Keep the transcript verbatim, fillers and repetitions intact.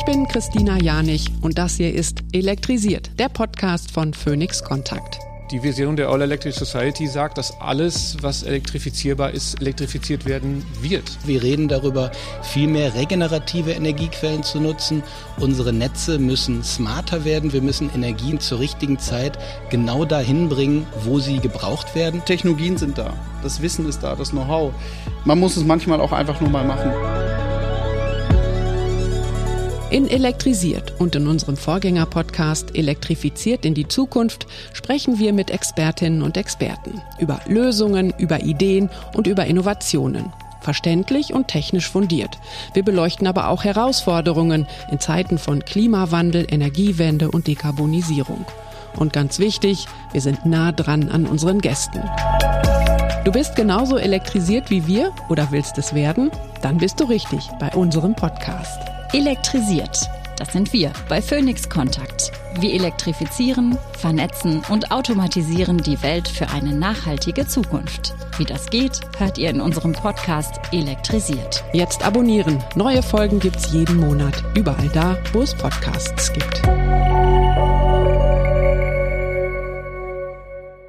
bin Christina Janich und das hier ist Elektrisiert, der Podcast von Phoenix Kontakt. Die Vision der All Electric Society sagt, dass alles, was elektrifizierbar ist, elektrifiziert werden wird. Wir reden darüber, viel mehr regenerative Energiequellen zu nutzen. Unsere Netze müssen smarter werden. Wir müssen Energien zur richtigen Zeit genau dahin bringen, wo sie gebraucht werden. Technologien sind da, das Wissen ist da, das Know-how. Man muss es manchmal auch einfach nur mal machen. In Elektrisiert und in unserem Vorgänger-Podcast Elektrifiziert in die Zukunft sprechen wir mit Expertinnen und Experten über Lösungen, über Ideen und über Innovationen. Verständlich und technisch fundiert. Wir beleuchten aber auch Herausforderungen in Zeiten von Klimawandel, Energiewende und Dekarbonisierung. Und ganz wichtig, wir sind nah dran an unseren Gästen. Du bist genauso elektrisiert wie wir oder willst es werden? Dann bist du richtig bei unserem Podcast. Elektrisiert. Das sind wir bei Phoenix Kontakt. Wir elektrifizieren, vernetzen und automatisieren die Welt für eine nachhaltige Zukunft. Wie das geht, hört ihr in unserem Podcast Elektrisiert. Jetzt abonnieren. Neue Folgen gibt's jeden Monat. Überall da, wo es Podcasts gibt.